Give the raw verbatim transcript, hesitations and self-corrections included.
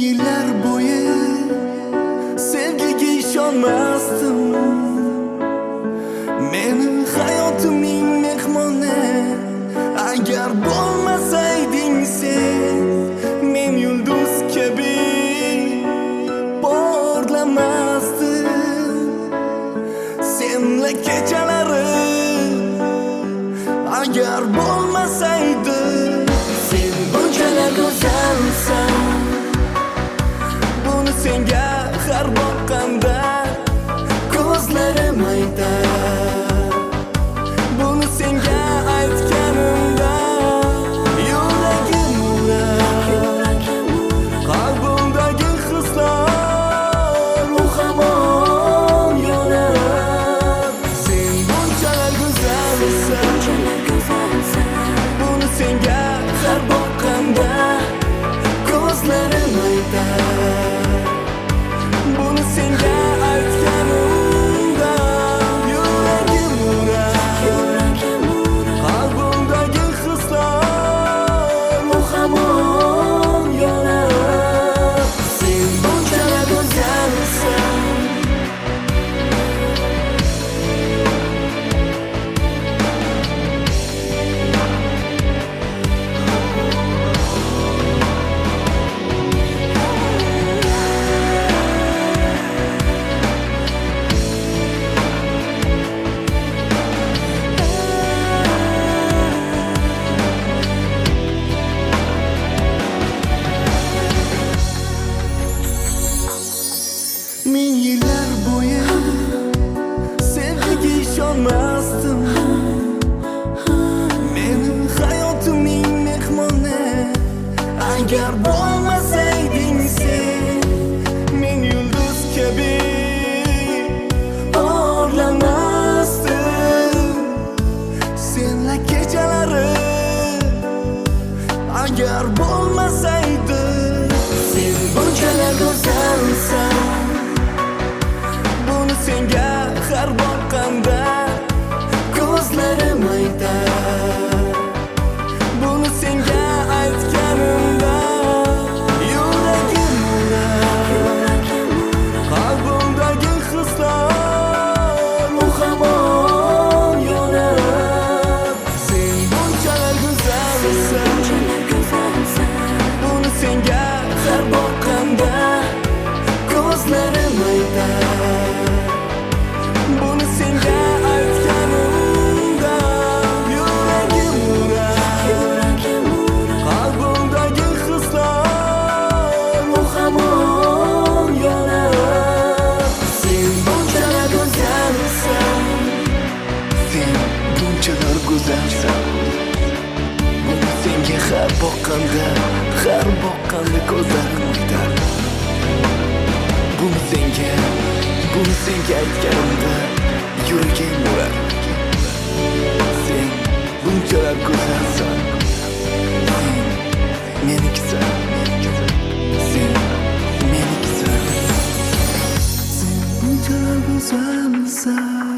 yillar bo'yi sevgiga ishonmasdim. Meni hayotimning mehmoni agar bo'lmasayding sen, men yulduz kabi porlamasdim. Senla kechalari agar bo'lmasaydi, sen bunchalar go'zalsan. Buni senga har boqqanda ko'zlarim aytar. Buni senga aytganimda yuragim urar. Qalbimdagi hislar u hamon yonar. Sen bunchalar go'zalsan. Buni senga har boqqanda ko'zlarim aytar. Buni senga aytganimda yuragim urar. Qalbimdagi hislar u hamon yonar. Sen bunchalar go'zalsan. Ming yillar bo'yi sevgiga ishonmasdim. Meni hayotimning mehmoni agar bo'lmasayding sen, men yulduz kabi porlamasdim. Senla kechalari agar bo'lmasaydi, sen bunchalar go'zalsan. Buni senga har boqqanda ko'zlarim aytar. Buni senga aytganimda yuragim urar. Qalbimdagi hislar u hamon yonar. Sen bunchalar go'zalsan. Buni senga har boqqanda ko'zlarim aytar. Buni senga aytganimda yuragim urar. Qalbimdagi hislar u hamon yonar. Sen bunchalar go'zalsan. Sen bunchalar go'zalsan. Buni senga har boqqanda, har boqqanda ko'zlarim aytar. Buni senga, buni senga aytganimda yuragim urar. Sen bunchalar go'zalsan. Sen menikisan. Sen menikisan. Sen bunchalar go'zalsan.